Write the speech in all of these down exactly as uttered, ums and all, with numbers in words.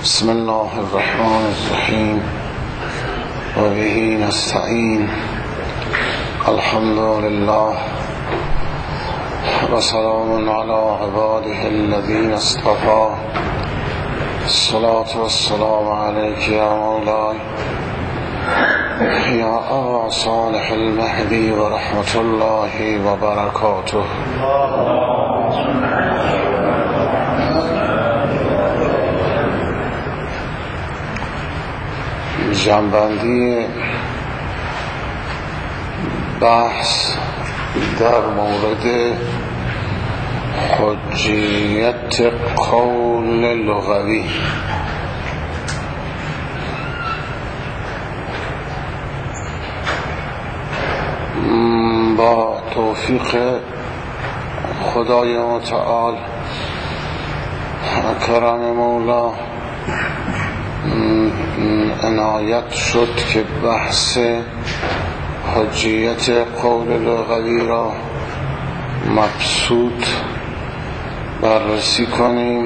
بسم الله الرحمن الرحیم و به نستعین. الحمد لله و سلام علی عباده الذین اصطفى. الصلاة والسلام علیک یا مولاي یا ابا صالح المهدی و رحمت الله و برکاته. جنبندی بحث در مورد حجیت قول لغوی. با توفیق خدای متعال کرم مولا عنایت شد که بحث حجیت قول لغوی را مبسوط بررسی کنیم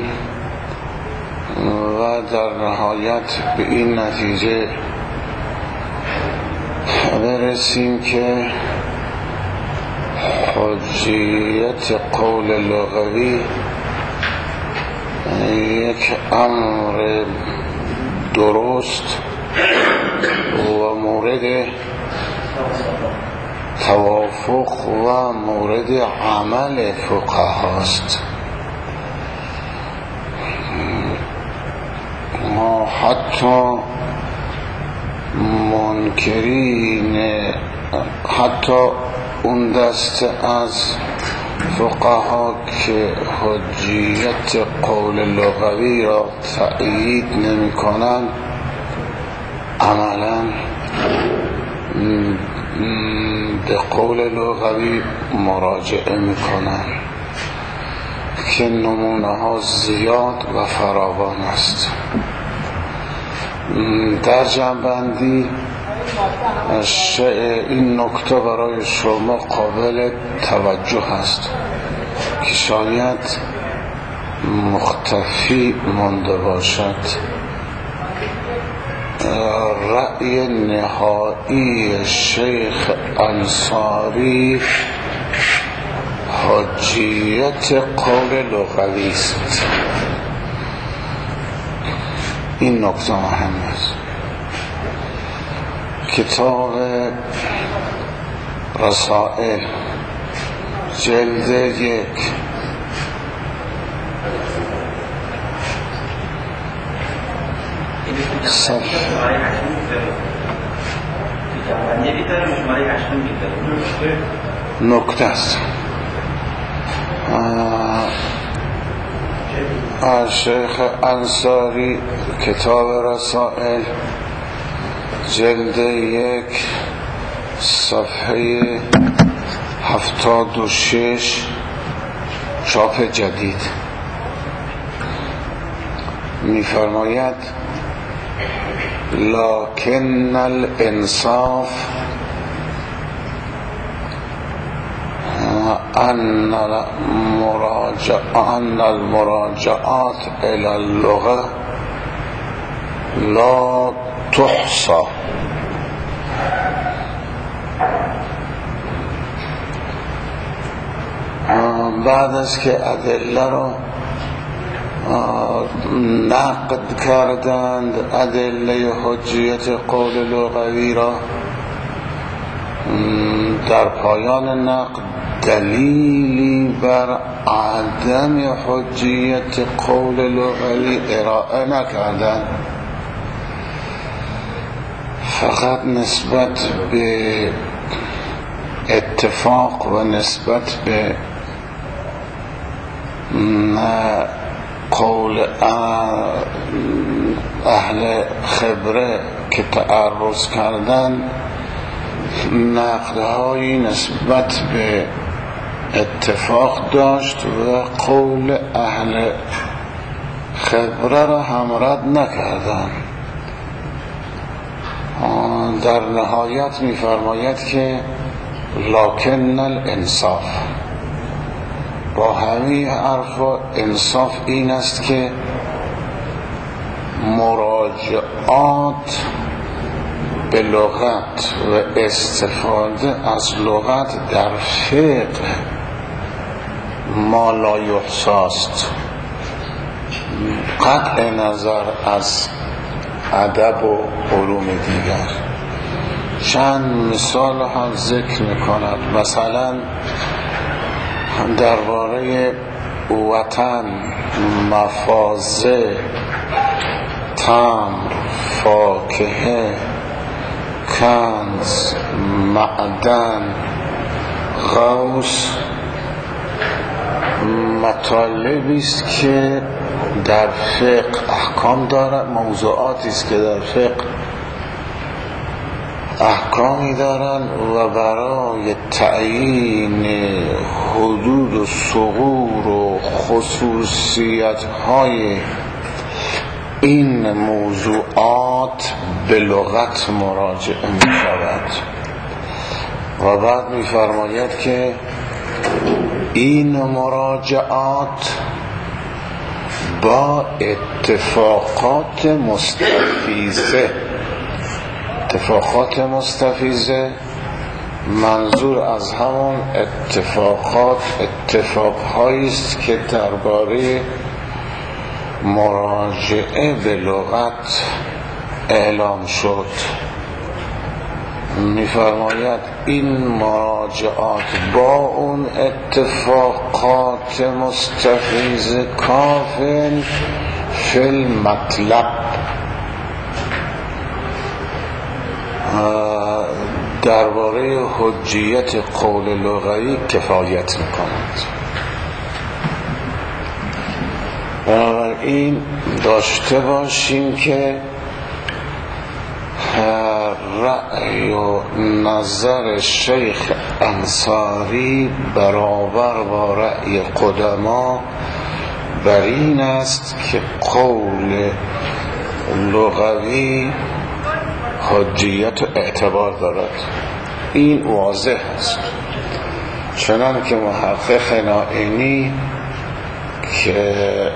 و در نهایت به این نتیجه برسیم که حجیت قول لغوی یک امر درست و مورد توافق و مورد عمل فقهاست. ما حتی منکرین حتی اون دست از فقها که حجیت قول لغوی را تأیید نمی کنند عملا به قول لغوی مراجعه می کنند که نمونه ها زیاد و فراوان است. در جنبندی این نکته برای شما قابل توجه است که شاید مختفی مانده باشد. رأی نهایی شیخ انصاری حجیت قول لغوی است. این نکته مهم است. کتاب رسائل جلد یک صفحه نکته است. شیخ انصاری کتاب رسائل جلد یک صفحه هفتاد و شش چاپ جدید می‌فرماید لکن الانصاف ان المراجعات الى اللغة لا تحصى. بعد از که ادله را نقد کردند، ادله حجیت قول لغوی را، در پایان نقد دلیلی بر عدم حجیت قول لغوی ارائه نکردند، فقط نسبت به اتفاق و نسبت به قول اهل خبره که تعرض کردن نقدهایی نسبت به اتفاق داشت و قول اهل خبره را هم رد نکردن. در نهایت می‌فرماید که لکن الانصاف، با همه حرف و انصاف این است که مراجعات به لغت و استفاده از لغت در فقه ما لا یحصاست، قطع نظر از ادب و علوم دیگر. چند مثال هم ذکر میکند. مثلا درباره وطن، مفازه، تمر، فاکهه، کنز، معدن، غوث مطالبی است که در فقه احکام دارد، موضوعاتی است که در فقه احکامی دارند و برای تعیین حدود و ثغور و خصوصیت های این موضوعات به لغت مراجعه می شود. و بعد می فرماید که این مراجعات با اتفاقات مستفیضه، اتفاقات مستفیضه منظور از همون اتفاقات اتفاقهایی است که درباره مراجعه به لغت اعلام شد. می‌فرماید این مراجعات با اون اتفاقات مستفیض کافن فی المطلب، درباره حجیت قول لغوی کفایت می‌کند. بنابراین داشته باشیم که رأی و نظر شیخ انصاری برابر با رأی قدما بر این است که قول لغوی حجیت و اعتبار دارد. این واضح است، چنان که محقق نائینی که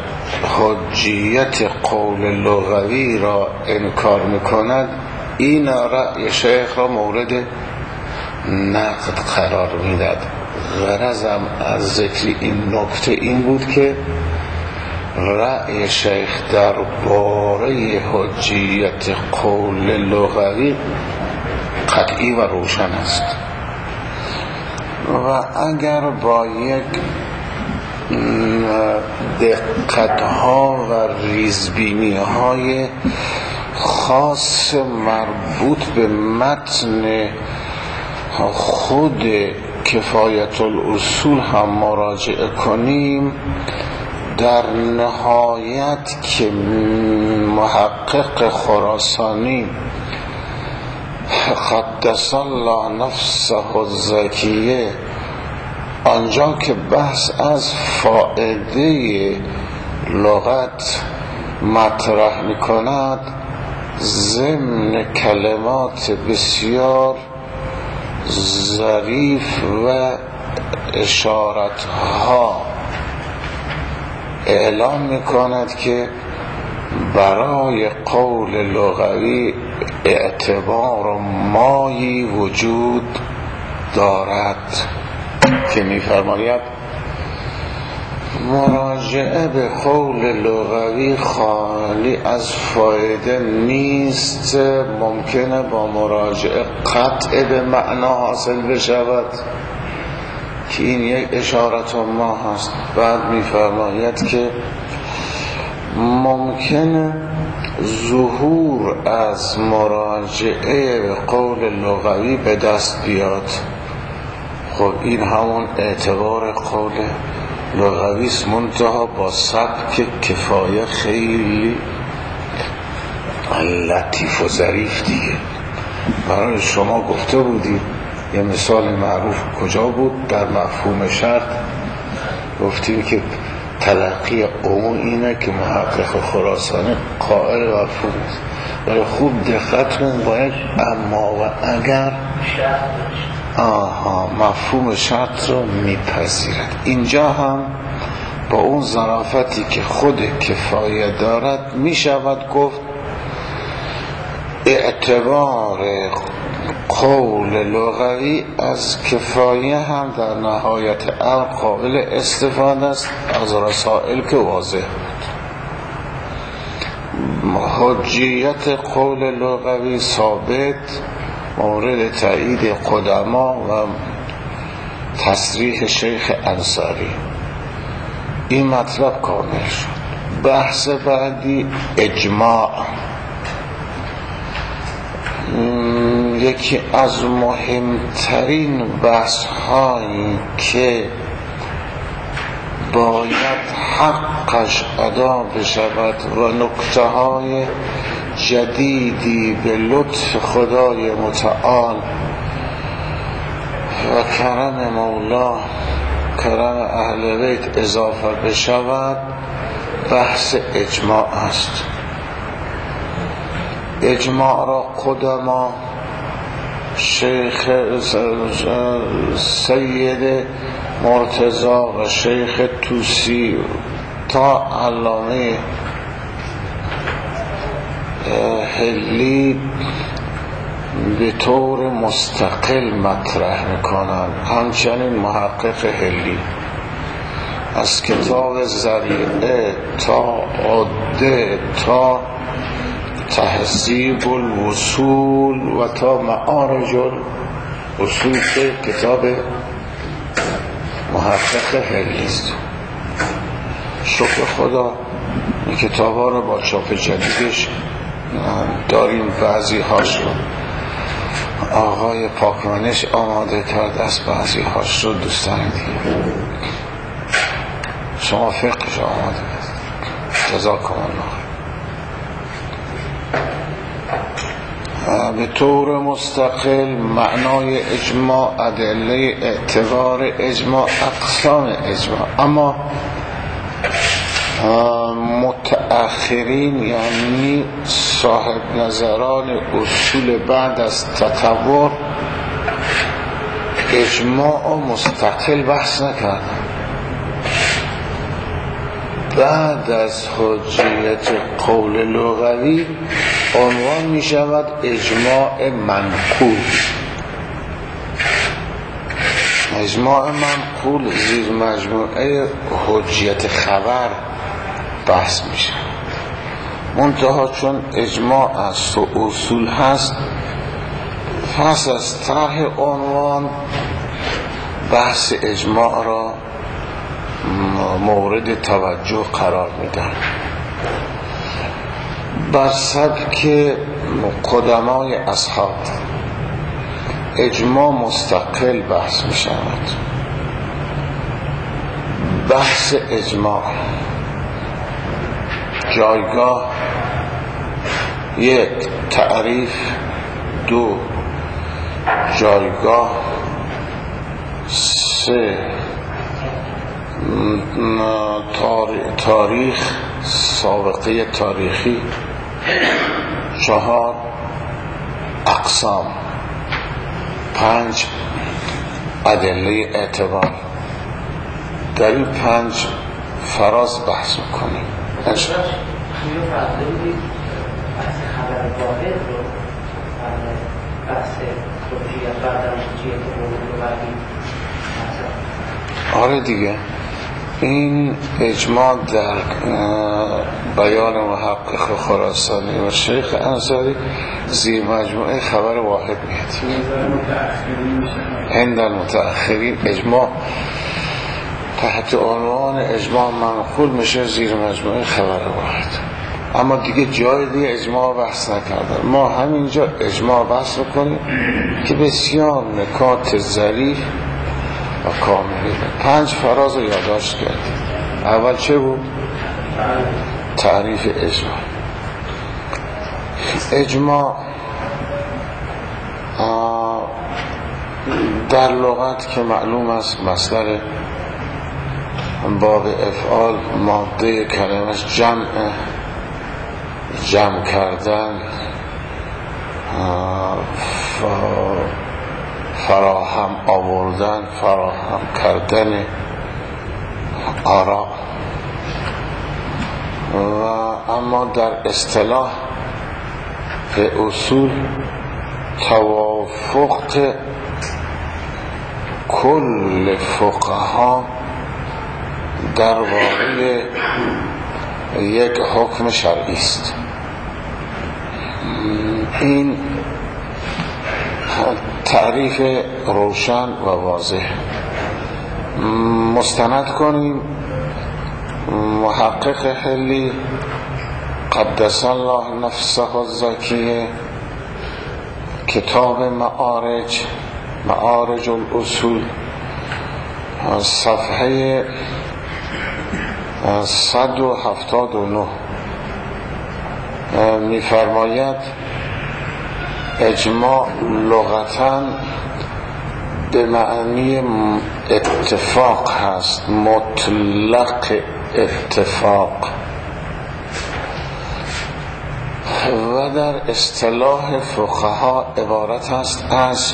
حجیت قول لغوی را انکار میکند، این رأی شیخ را مورد نقد قرار میداد. غرضم از ذکر این نکته این بود که رأی شیخ درباره حجیت قول لغوی قطعی و روشن است و اگر با یک دقت‌ها و ریزبینی‌های خاص مربوط به متن خود کفایت الاصول هم مراجعه کنیم، در نهایت که محقق خراسانی قدس الله نفسه الزکیه آنجا که بحث از فائده لغت مطرح می کند، ضمن کلمات بسیار ظریف و اشارت ها اعلام می کند که برای قول لغوی اعتبار و مایی وجود دارد که می فرماید مراجعه به قول لغوی خالی از فایده نیست، ممکنه با مراجعه قطع به معنا حاصل بشود که این یک اشارت ما هست. بعد می فرماید که ممکنه ظهور از مراجعه به قول لغوی به دست بیاد. خب این همون اعتبار قول لغوی است، منتها با سبک کفایه خیلی لطیف و ظریف دیگه. برای شما گفته بودیم یه مثال معروف کجا بود؟ در مفهوم شرط گفتیم که تلقی عموم اینه که محقق خراسانی قائل مفهوم است، ولی خوب دقت کن باید اما و اگر آها مفهوم شرط رو میپذیرد. اینجا هم با اون ظرافتی که خود کفایه دارد می شود گفت اعتبار قول لغوی از کفایه هم در نهایت امر قابل استفاده است از رسائل که واضح بود. حجیت قول لغوی ثابت مورد تایید قدما و تصریح شیخ انصاری. این مطلب کامل شد. بحث بعدی اجماع. یکی از مهمترین بحث هایی که باید حقش ادا بشود و نکته های جدیدی به لطف خدای متعال و کرم مولا کرم اهل بیت اضافه بشود بحث اجماع است. اجماع را قدما شیخ سید مرتضی و شیخ توسی تا علامه حلی به طور مستقل مطرح میکنند. همچنین محقق حلی از کتاب ذریعه تا عده تا تهذیب الوصول و تا معارج الوصول که کتاب محقق حلی است. شکر خدا این کتاب ها رو با چاپ جدیدش داریم. بعضی هاش رو آقای پاکمنش آماده کرده است، بعضی هاش رو دوستان دیگه شما فقهش آماده است. جزاکم الله. به طور مستقل معنای اجماع، ادله اعتبار اجماع، اقسام اجماع. اما متأخرین یعنی صاحب نظران اصول بعد از تطور اجماع مستقل بحث نکردن. بعد از حجیت قول لغوی عنوان می شود اجماع منقول. اجماع منقول زیر مجموعه حجیت خبر بحث می شود. منتها چون اجماع است و اصول هست، پس از طرح عنوان بحث اجماع را مورد توجه قرار میدن. بر سبک قدمای اصحاب اجماع مستقل بحث می شود. بحث اجماع جایگاه: یک، تعریف. دو، جایگاه. سه، تاریخ، سابقه تاریخی. چهار، اقسام. پنج، ادله اعتبار. در این پنج فراز بحث میکنیم. نشد آره دیگه. این اجماع در بیان محقق خراسانی و شیخ انصاری زیر مجموعه خبر واحد میاد. عند المتأخرین اجماع تحت عنوان اجماع منقول میشه زیر مجموعه خبر واحد. اما دیگه جای دیگه اجماع بحث نکردن. ما همینجا اجماع بحث کنیم که بسیار نکات ظریف و کاملی. پنج فراز رو یادداشت کردیم. اول چه بود؟ تعریف اجماع. اجماع در لغت که معلوم است مصدر باب افعال، ماده کلمش جمع، جمع کردن، فراهم آوردن، فراهم کردن آرا. و اما در اصطلاح اصول توافق کل فقها در واقع یک حکم شرعی است. این تعریف روشن و واضح. مستند کنیم محقق حلی قدس الله نفسه الزکیه، کتاب معارج معارج الاصول، صفحه صد و هفتاد و نه می‌فرماید اجماع لغتاً به معنی اتفاق هست، مطلق اتفاق، و در اصطلاح فقها عبارت است از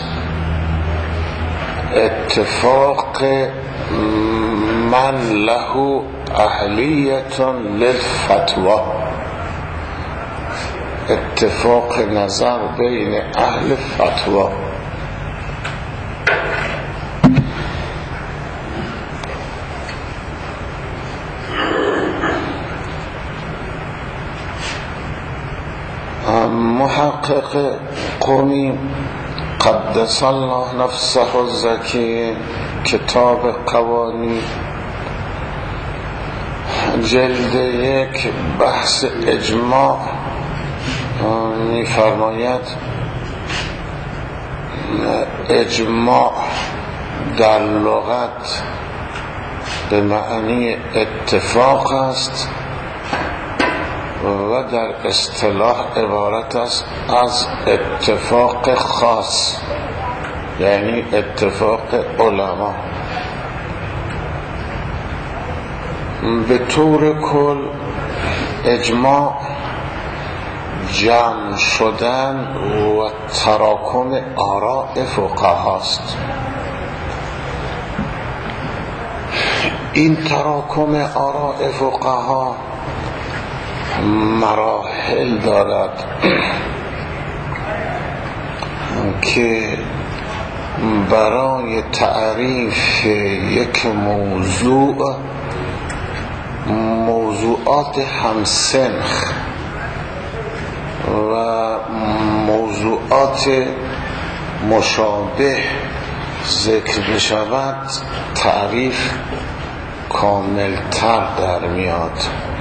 اتفاق من له اهلیت للفتوى، اتفاق نظر بین اهل فتوا. محقق قمی قدس الله نفسه الزکی، کتاب قوانی، جلد یک، بحث اجماع، می فرماید اجماع در لغت به معنی اتفاق است و در اصطلاح عبارت است از اتفاق خاص، یعنی اتفاق علما. به طور کل اجماع جمع شدن و تراکم آراء فقهاست. این تراکم آراء فقها مراحل دارد که برای تعریف یک موضوع موضوعات همسنخ و موضوعات مشابه ذکر بشود تعریف کاملتر در میاد.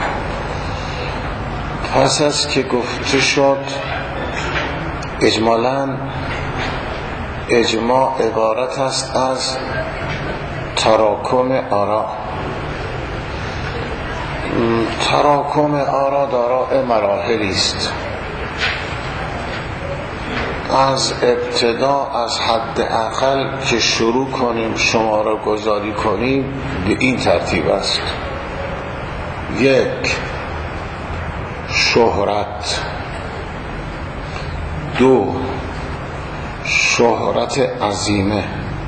پس از که گفته شد اجمالاً اجماع عبارت است از تراکم آراء. تراکم آراء دارای مراحلی است. از ابتدا از حد اقل که شروع کنیم شماره گذاری کنیم به این ترتیب است: یک، شهرت. دو، شهرت عظیمه.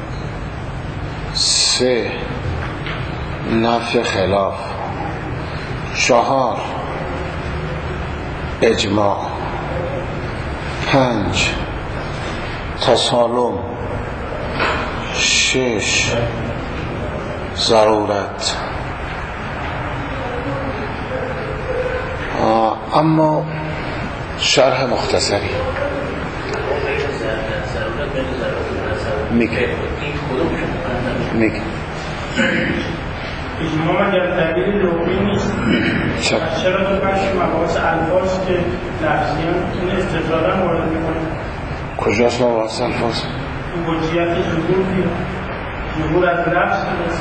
سه، نفی خلاف. چهار، اجماع. پنج، تسالم. شش، ضرورت. اما شرح مختصری میگه میگه اجماع در تعبیر لغوی نیست. چرا تو بخش مباحث الفاظ که لفظیان این استدلالا مورد میکنه؟ کجاست مباحث الفاظ؟ این وجیت ظهور بیاد ظهور از لفظ نیست.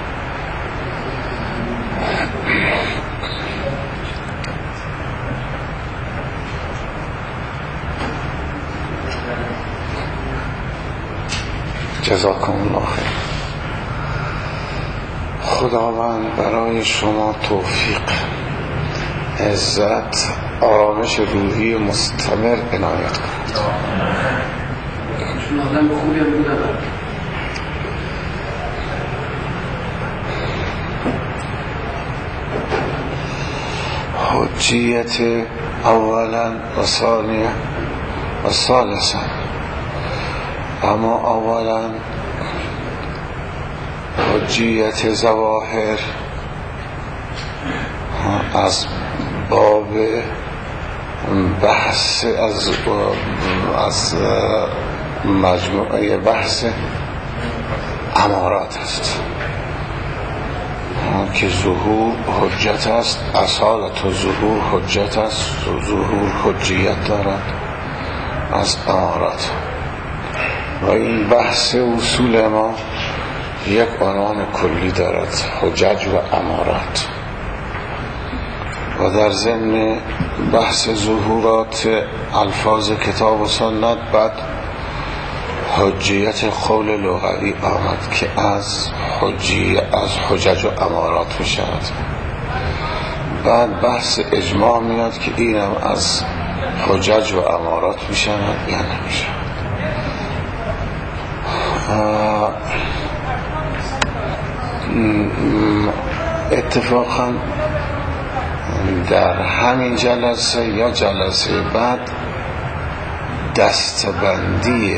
جزاکم الله خیر. خداوند برای شما توفیق، عزت، آرامش روحی مستمر عنایت کند. آدم خوبی هم بودن. حجیت اولا و ثانیا و ثالثا. اما اولا حجیت ظواهر از باب بحث از از مجموعه بحث امارات است که ظهور حجت است، اصالت و ظهور حجت است، ظهور حجیت دارد از امارات. و این بحث اصول ما یک عنوان کلی دارد، حجج و امارات. و در ضمن بحث ظهورات الفاظ کتاب و سنت بعد حجیت قول لغوی آمد که از حجی از حجج و امارات می شود. بعد بحث اجماع میاد که اینم از حجج و امارات می شود یا نمی شود. اتفاقا در همین جلسه یا جلسه بعد دستبندی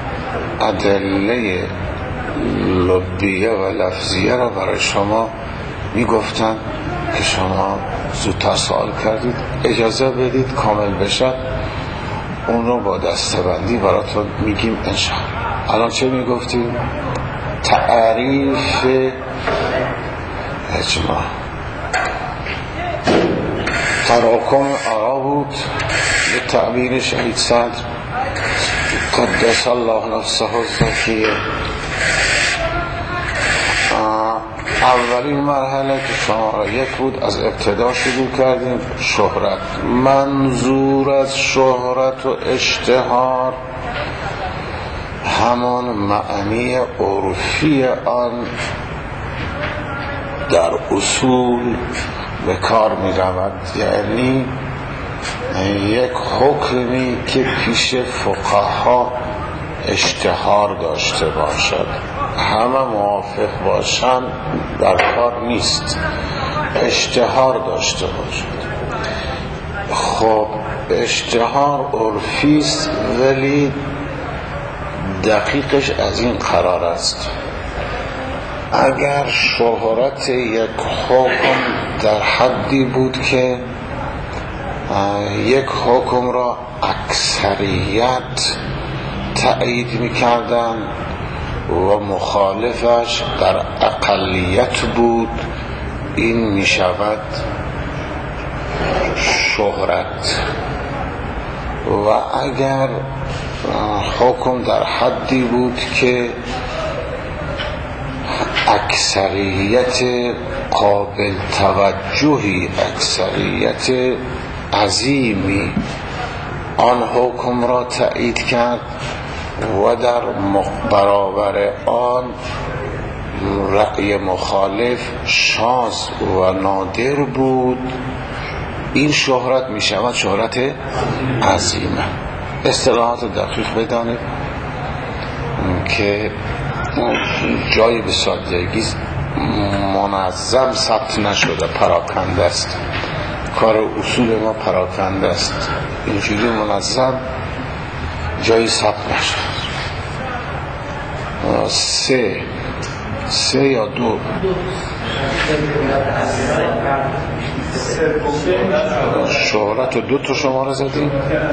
ادله لبیه و لفظیه را برای شما میگفتن که شما زودتر سوال کردید، اجازه بدید کامل بشه، اون رو با دستبندی براتون میگیم انشاءالله. الان چه میگفتیم؟ تعریف اجماع. تراکم آرا بود به تعبیر شهید صدر قدس الله نفسه الزکیه. اولین مرحله که شماره یک بود، از ابتدا شروع کردیم. شهرت، منظور از شهرت و اشتهار همان معنی عرفی آن در اصول به کار می رود، یعنی یک حکمی که پیش فقها اشتهار داشته باشد، همه موافق باشن در کار نیست، اشتهار داشته باشد. خب اشتهار عرفی است، ولی دقیقش از این قرار است اگر شهرت یک حکم در حدی بود که یک حکم را اکثریت تأیید می‌کردند و مخالفش در اقلیت بود، این می‌شود شهرت. و اگر حکم در حدی بود که اکثریت قابل توجهی، اکثریت عظیمی آن حکم را تأیید کرد و در برابر آن رأی مخالف شاذ و نادر بود، این شهرت می شود شهرت عظیمه. اصطلاحات دقیق بدانید که جای به سادگی منظم ثبت نشده، پراکنده است. کار اصول ما پراکنده است، اینجوری منظم جایی ثبت نشده. سه سه یا دو شهرت و دو تا شماره زدیم.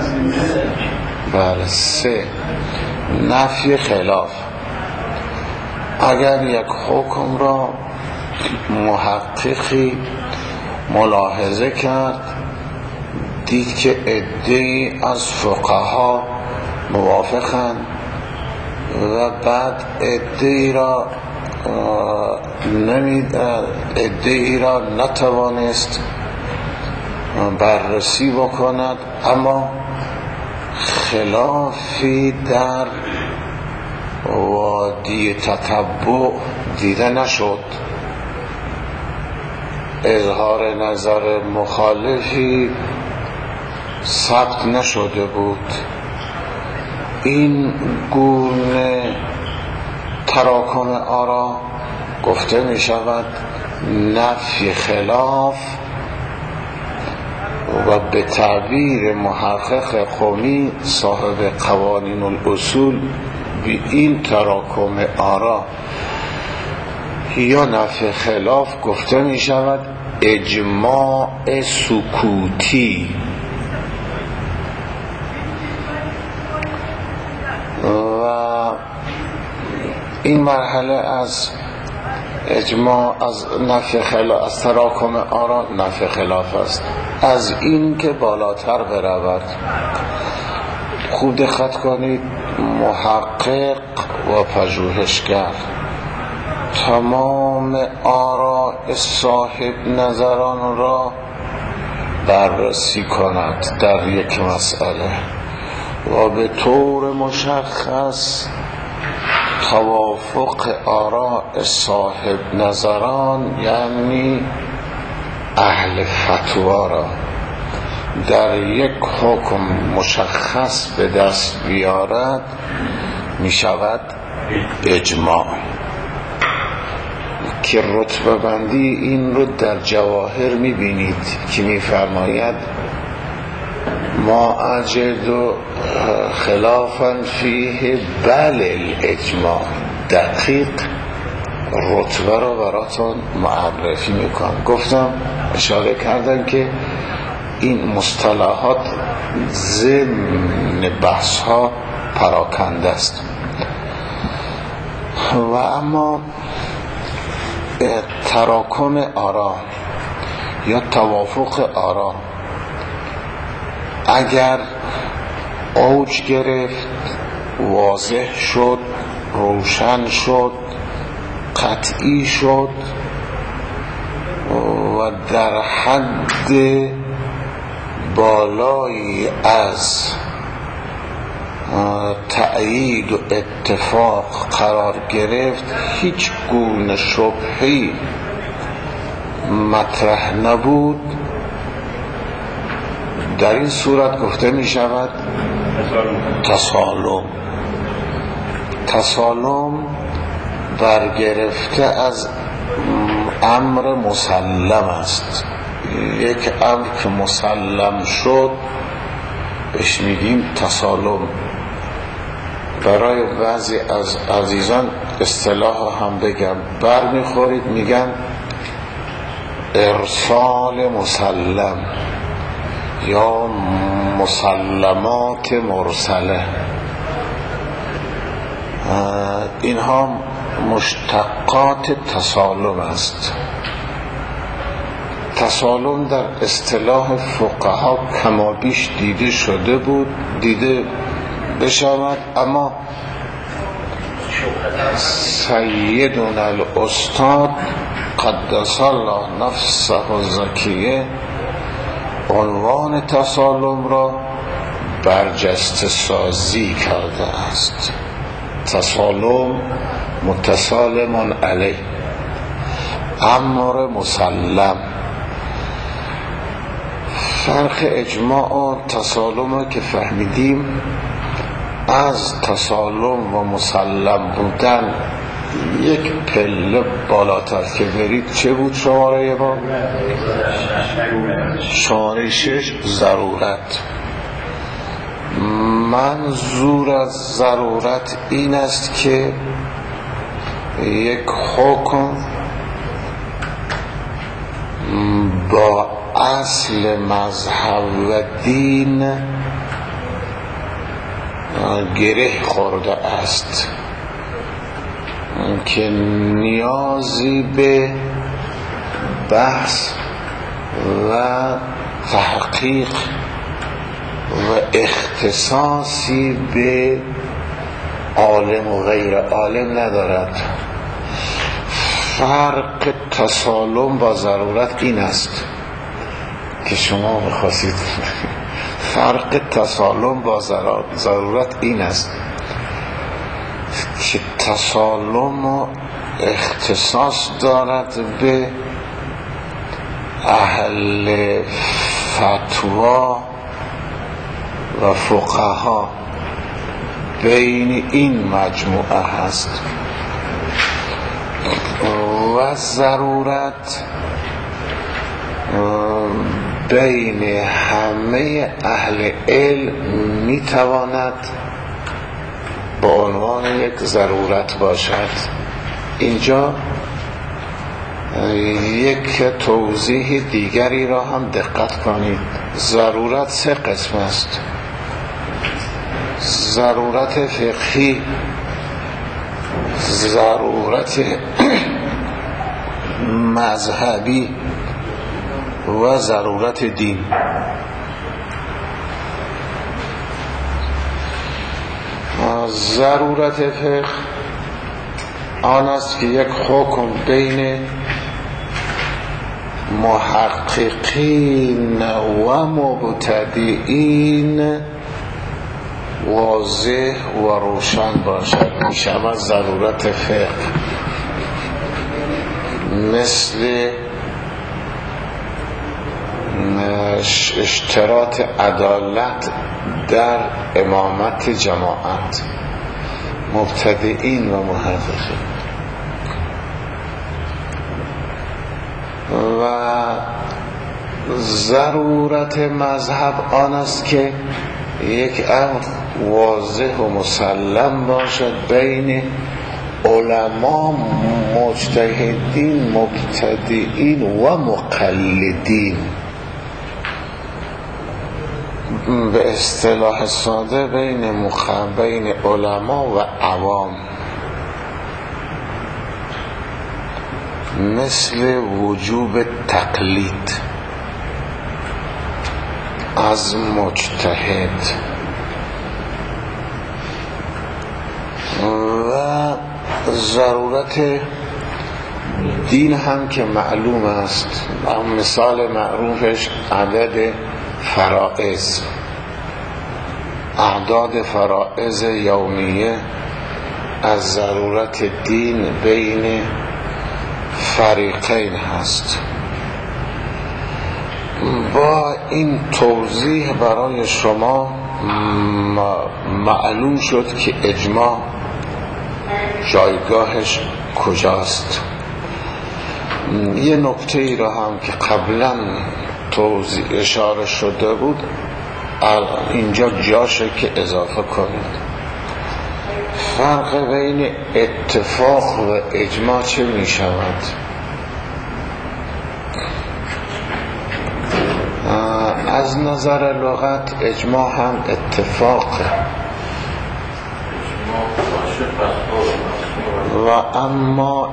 بله. سه نفی خلاف. اگر یک حکم را محققی ملاحظه کرد، دید که عده‌ای از فقها موافقند و بعد عده‌ای را نمید عده‌ای را نتوانست بررسی بکند، اما خلافی در وادی تتبع دیده نشد، اظهار نظر مخالفی ثبت نشده بود، این گونه تراکم آرا گفته می شود نفی خلاف و به تعبیر محقق قمی صاحب قوانین الاصول به این تراکم آرا یا نفی خلاف گفته می شود اجماع سکوتی. و این مرحله از اجماع از نفی خلاف، از تراکم آرا نفی خلاف است. از این که بالاتر برود، خوب دقت کنید، محقق و پژوهشگر تمام آراء صاحب نظران را بررسی کند در یک مسئله و به طور مشخص توافق آراء صاحب نظران یعنی اهل فتوا را در یک حکم مشخص به دست بیارد می شود اجماع. که رتبه بندی این رو در جواهر می بینید که می فرماید ما اجد خلافا فیه بل الاجماع. دقیق رتبه رو براتون معرفی میکنم. گفتم اشاره کردم که این مصطلحات ضمن بحث ها پراکنده است. و اما تراکم آرا یا توافق آرا اگر اوج گرفت، واضح شد، روشن شد، قطعی شد و در حد بالایی از تأیید و اتفاق قرار گرفت، هیچ گونه شبهه‌ای مطرح نبود، در این صورت گفته می شود تسالم. تسالم برگرفته از امر مسلم است. یک امر که مسلم شد بهش میگیم تسالم. برای بعضی از عزیزان اصطلاح هم بگم برمیخورید، میگن ارسال مسلم یا مسلمات مرسله. اینها مشتقات تسالم است. تسالم در اصطلاح فقها کما بیش دیده شده بود، دیده بشود، اما سیدنا الاستاد قدس الله نفسه الزکیه عنوان تسالم را برجسته سازی کرده است. تسالم متسالم علیه، امر مسلم. فرق اجماع و تسالم که فهمیدیم، از تسالم و مسلم بودن یک پله بالاتر که برید چه بود شماره ما؟ شماره شش ضرورت. منظور از ضرورت این است که یک حکم با اصل مذهب و دین گره خورده است که نیازی به بحث و تحقیق و اختصاصی به عالم و غیر عالم ندارد. فرق تسالم با ضرورت این است که شما بخواستید فرق تسالم با ضرورت این است که تسالم اختصاص دارد به اهل فتوا و فقها، بین این مجموعه هست. و ضرورت بین همه اهل علم میتواند به عنوان یک ضرورت باشد. اینجا یک توضیح دیگری را هم دقت کنید. ضرورت سه قسم است: ضرورت فقهی، ضرورت مذهبی و ضرورت دین. ضرورت فقه آن است که یک حکم بین محققین و مبتدئین واضح و روشن باشد، می شود ضرورت فقه. مثل اشتراط عدالت در امامت جماعت، مبتدئین و محققین. و ضرورت مذهب آن است که یک امر واضح و مسلم باشد بین علما، مجتهدین، مبتدئین و مقلدین. به اصطلاح ساده بین مخ... بین علما و عوام، مثل وجوب تقلید از مجتهد و ضرورت دین هم که معلوم است. مثال معروفش عدد فرائض، اعداد فرائض یومیه از ضرورت دین بین فریقین هست. با این توضیح برای شما معلوم شد که اجماع جایگاهش کجاست. یه نکته ای را هم که قبلا توضیح اشاره شده بود اینجا جاشه که اضافه کنید. فرق بین اتفاق و اجماع چه می شود؟ از نظر لغت اجماع هم اتفاقه و اما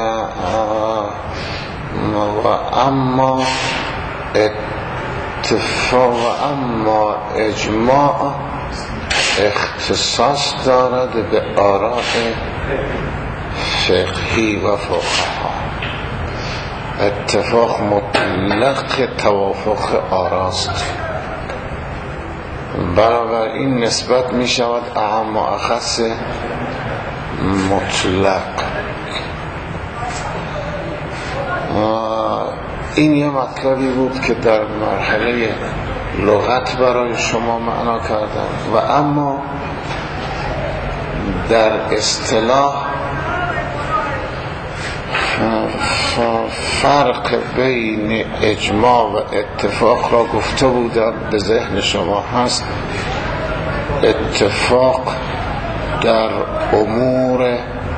و اما اتفاق و اما اجماع اختصاص دارد به آراء فقهی و فقها. اتفاق مطلق توافق آراست، برابر این نسبت می شود اعم و اخص مطلق. این یه مطلبی بود که در مرحله لغت برای شما معنا کردم. و اما در اصطلاح فرق بین اجماع و اتفاق را گفته بودم، به ذهن شما هست. اتفاق در امور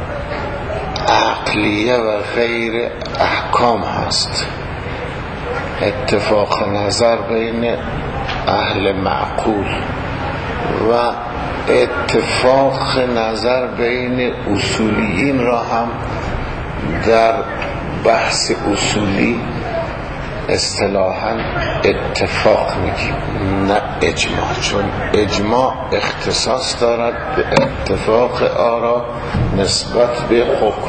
عقلیه و غیر احکام هست، اتفاق نظر بین اهل معقول، و اتفاق نظر بین اصولیین را هم در بحث اصولی اصطلاحاً اتفاق میگیم، نه اجماع، چون اجماع اختصاص دارد به اتفاق آرا نسبت به حکم.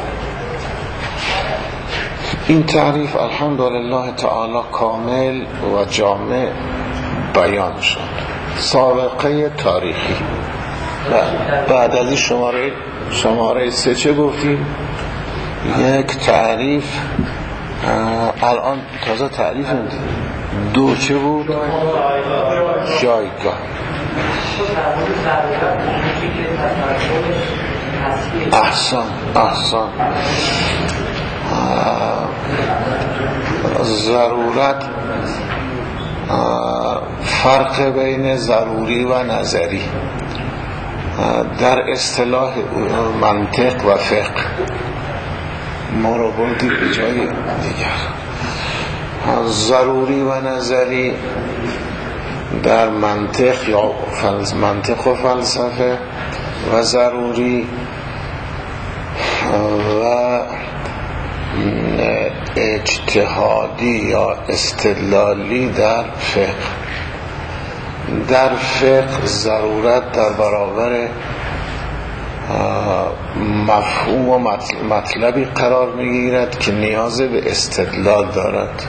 این تعریف الحمدلله تعالی کامل و جامع بیان شد. سابقه تاریخی بعد از این شماره شماره سه چه گفتیم؟ یک تعریف، الان تازه تعریف میدیم. دو چه بود؟ جایگاه. احسان احسان ضرورت فرق بین ضروری و نظری در اصطلاح منطق و فقه ما رو بردی به جای دیگر. ضروری و نظری در منطق یا فلس منطق و فلسفه و ضروری و اجتهادی یا استدلالی در فقه. در فقه ضرورت در برابر مفهوم و مطلبی قرار میگیرد که نیاز به استدلال دارد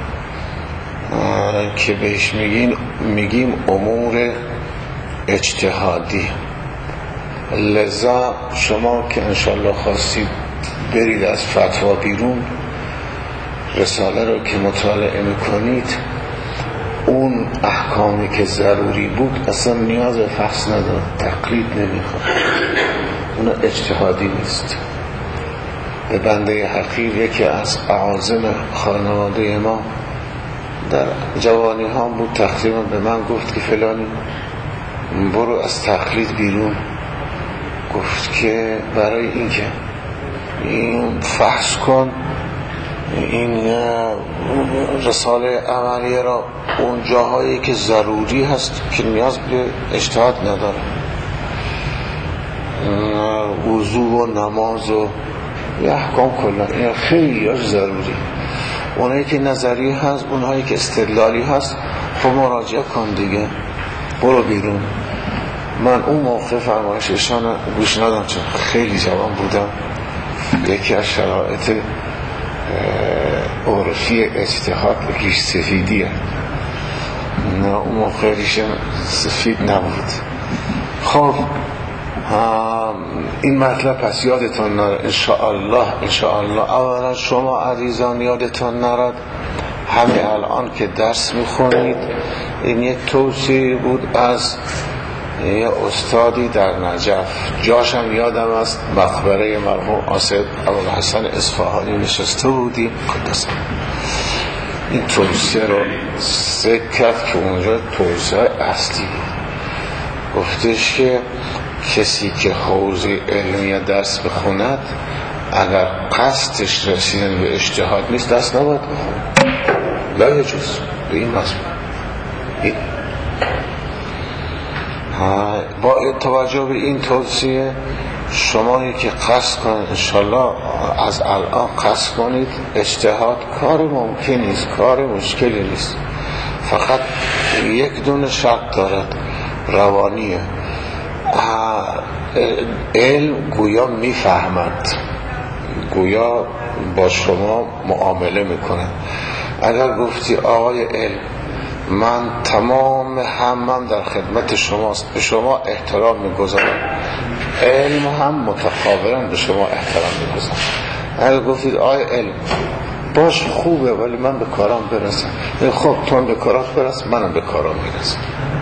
که بهش میگیم میگیم امور اجتهادی. لذا شما که انشالله خواستید برید از فتوا بیرون، رساله رو که مطالعه میکنید، اون احکامی که ضروری بود اصلا نیاز به فحص نداره، تقلید نمیخواد، اون اجتهادی نیست. به بنده حقیر یکی از اعاظم خانواده ما در جوانی ها بود، تقریبا به من گفت که فلانی برو از تقلید بیرون. گفت که برای این که این فحص کن، این رساله عملیه را اون جاهایی که ضروری هست که نیاز به اجتهاد نداره، وضو و نماز و یه احکام کلا این خیلی از ضروری. اونایی که نظری هست، اونایی که استدلالی هست، خب مراجعه کن دیگه، برو بیرون. من اون موقع فرمایششان گوش ندم چون خیلی جوان بودم. یکی از شرایط عرفی اجتهاد ریش سفیدیه، نه اون موقع ریش سفید نبود. خب این مطلب پس یادتان نرد انشاءالله. انشاءالله اولا شما عزیزان یادتان نرد همه الان که درس میخونید، این یک توصیه بود از یه استادی در نجف، جاشم یادم است، مقبره مرحوم آصف ابوالحسن اصفهانی نشسته بودیم قدس. این توصیه رو ذکر کرد که اونجا توصیه اصلی گفتش که کسی که حوزه علمی درس بخوند اگر قصدش رسیدن به اجتهاد نیست دست نباید بخوند، لا یجوز. به این مضمون با توجه به این توصیه شمایی که قصد کنید انشالله از الان قصد کنید اجتهاد کار ممکنی است، کار مشکلی نیست، فقط یک دونه شرط دارد، روانیه. علم گویا میفهمد، گویا با شما معامله میکنه. اگر گفتی آقای علم من تمام همم در خدمت شماست، به شما احترام میگذارم، علم هم متقابلا به شما احترام میگذارم. اگر گفتید آقای علم باش خوبه ولی من به کارم برسم، خب تو به کارات برس، منم به کارم میرسم.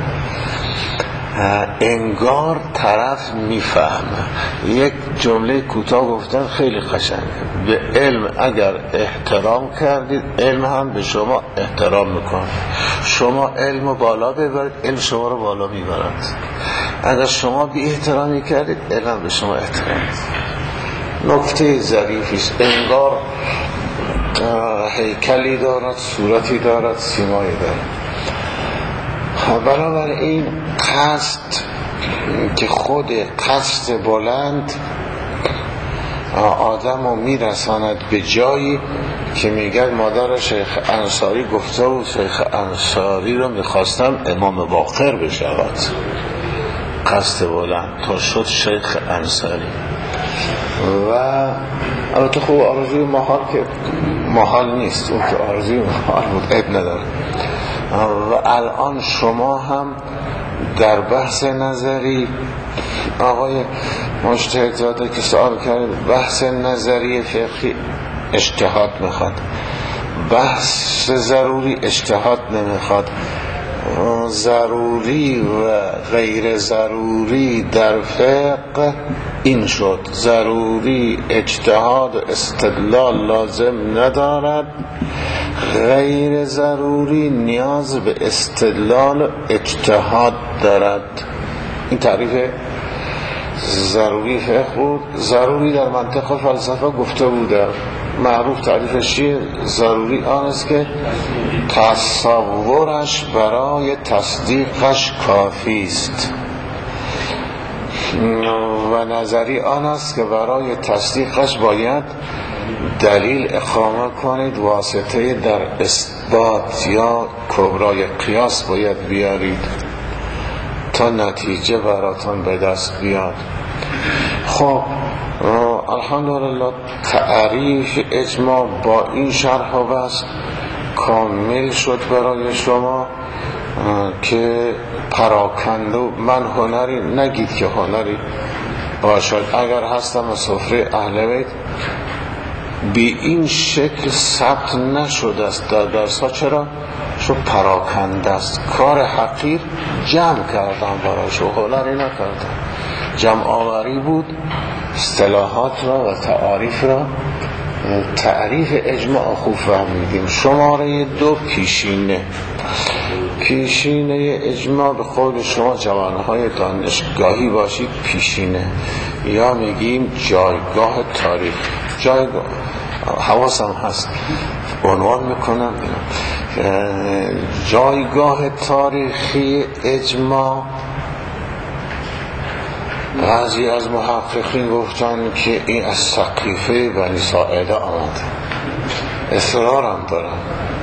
انگار طرف میفهمه. یک جمله کوتاه گفتن خیلی قشنگه، به علم اگر احترام کردید علم هم به شما احترام میکنه. شما علم بالا ببرید علم شما رو بالا میبرد. اگر شما بی احترامی کردید علم به شما احترام میکنه. نکته ظریفی است، انگار هیکلی دارد، صورتی دارد، سیمایی دارد. بنابراین قصد که خود قصد بلند آدم رو میرساند به جایی که میگه مادر شیخ انصاری گفته و شیخ انصاری رو میخواستم امام باقر بشود. قصد بلند تا شد شیخ انصاری. و البته خوب آرزوی محال که محال نیست، اون که آرزوی محال بود عیب نداره. و الان شما هم در بحث نظری، آقای مجتهد زاده که سوال کرد، بحث نظری فقهی اجتهاد میخواد، بحث ضروری اجتهاد نمیخواد. ضروری و غیر ضروری در فقه این شد، ضروری اجتهاد و استدلال لازم ندارد، غیر ضروری نیاز به استدلال و اجتهاد دارد. این تعریف ضروری فقه بود. ضروری در منطق و فلسفه گفته بوده، معروف تعریفش چیه؟ ضروری آن است که تصورش برای تصدیقش کافی است و نظری آن است که برای تصدیقش باید دلیل اقامه کنید، واسطه در اثبات یا کبرای قیاس باید بیارید تا نتیجه براتون به دست بیاد. خب الحمدلله تعریف اجماع با این شرح و بس کامل شد برای شما که پراکنده. من هنری نگید که هنری باشد، اگر هستم از سفره اهل بیت بی این شکل ثبت نشده است در درس ها. چرا؟ چون پراکنده است. کار حقیر جمع کردم برایش و هنری نکردم، جمع آوری بود اصطلاحات را و تعاریف را. تعریف اجماع خوب فهمیدیم. شماره دو پیشینه. پیشینه اجماع به قول شما جوانهای دانشگاهی باشید پیشینه، یا میگیم جایگاه تاریخ. جایگاه حواسم هست عنوان میکنم. جایگاه تاریخی اجماع، بعضی از محققین گفتن که این از سقیفه بنی ساعده آمد. اصرارم دارم،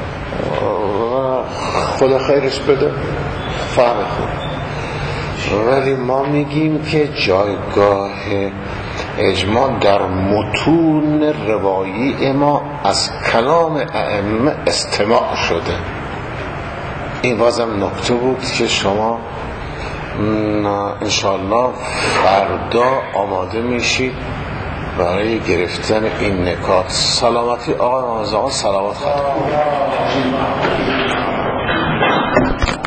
خدا خیرش بده، فهم خوب. ولی ما میگیم که جایگاه اجماع در متون روایی ما از کلام ائمه استماع شده. این بازم نکته بود که شما انشاءالله فردا آماده میشید برای گرفتن این نکات. سلامتی آقای آزاد، سلامت خواهد.